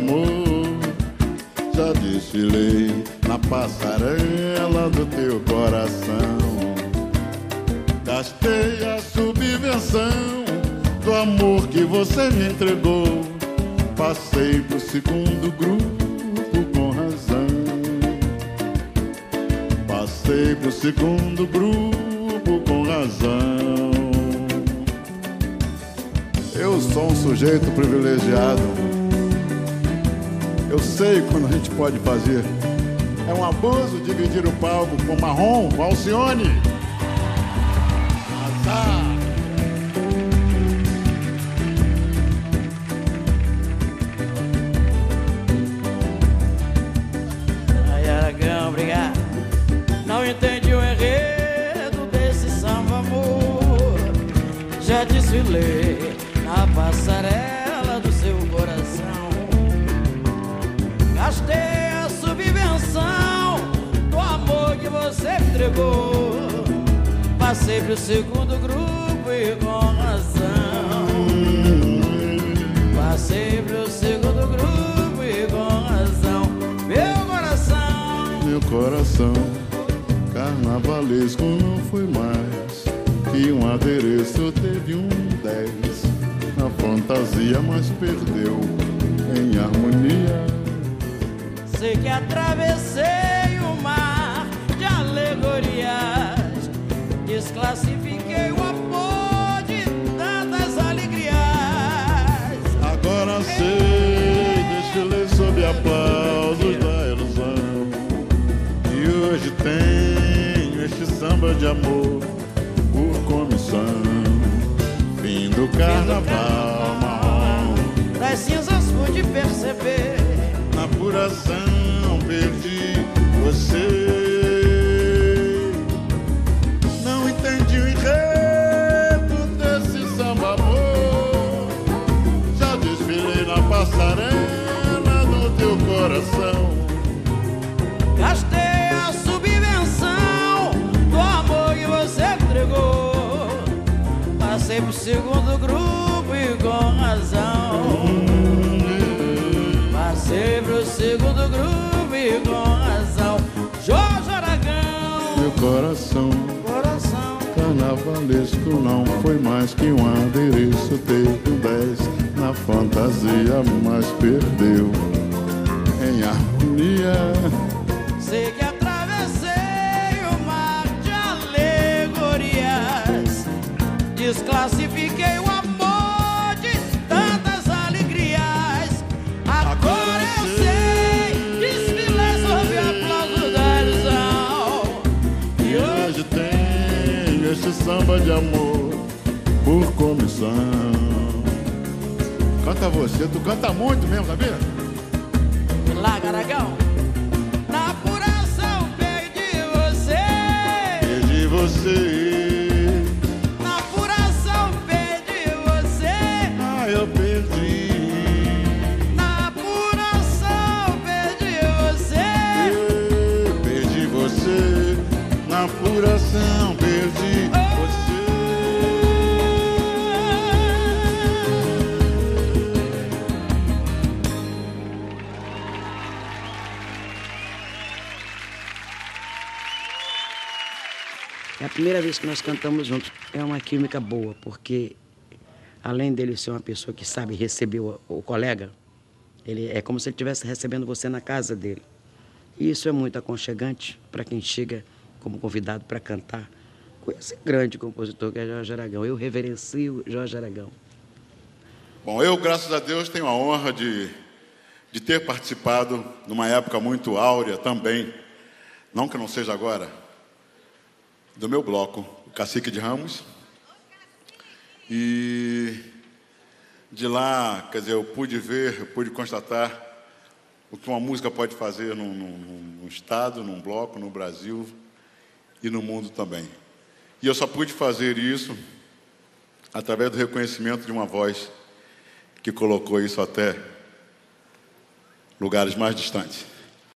amor. Já desfilei na passarela do teu coração. Gastei a subvenção do amor que você me entregou. Passei pro segundo grupo com razão. Passei pro segundo grupo com razão. Eu sou um sujeito privilegiado. Eu sei quando a gente pode fazer. É um abuso dividir o palco com Marrom, com Alcione. Azar. Ai, Aragão, obrigado. Não entendi o enredo desse samba, amor. Já desfilei na passarela do seu coração. Gastei a subvenção do amor que você me entregou. Passei pro segundo grupo e com razão. Passei pro segundo grupo e com razão. Meu coração carnavalesco não foi mais que um adereço, teve um 10 na fantasia, mas perdeu em harmonia. Sei que atravessei o mar de alegorias, desclassifiquei o amor de tantas alegrias. Agora sei, desfilei sob aplausos da ilusão, e hoje tenho este samba de amor por comissão. Fim do carnaval marrom, das cinzas pude perceber, na apuração perdi você. Não entendi o enredo desse samba amor. Já desfilei na passarela do teu coração. gastei a subvenção do amor que você entregou. Passei pro segundo grupo e com razão. Passei pro segundo grupo e com razão. Jorge Aragão, Meu coração carnavalesco não foi mais que um adereço, teve um 10 na fantasia, mas perdeu em harmonia. sei que atravessei o mar de alegorias, desclassifiquei o amor de tantas alegrias. Agora eu sei, desfilei sob aplauso da ilusão. E hoje tem este samba de amor por comissão. Canta você, tu canta muito mesmo, sabia? Larga, Aragão. Na apuração perdi você. Perdi você. Na apuração perdi você. Ah, eu perdi. Na apuração perdi você. Eu perdi você. Na apuração perdi você. É a primeira vez que nós cantamos juntos. É uma química boa, porque além dele ser uma pessoa que sabe receber o colega, ele é como se ele estivesse recebendo você na casa dele. E isso é muito aconchegante para quem chega como convidado para cantar com esse grande compositor que é Jorge Aragão. Eu reverencio Jorge Aragão. Bom, eu, graças a Deus, tenho a honra de ter participado numa época muito áurea também, não que não seja agora, do meu bloco, o Cacique de Ramos. E de lá, quer dizer, eu pude ver, eu pude constatar o que uma música pode fazer num estado, num bloco, no Brasil e no mundo também. E eu só pude fazer isso através do reconhecimento de uma voz que colocou isso até lugares mais distantes.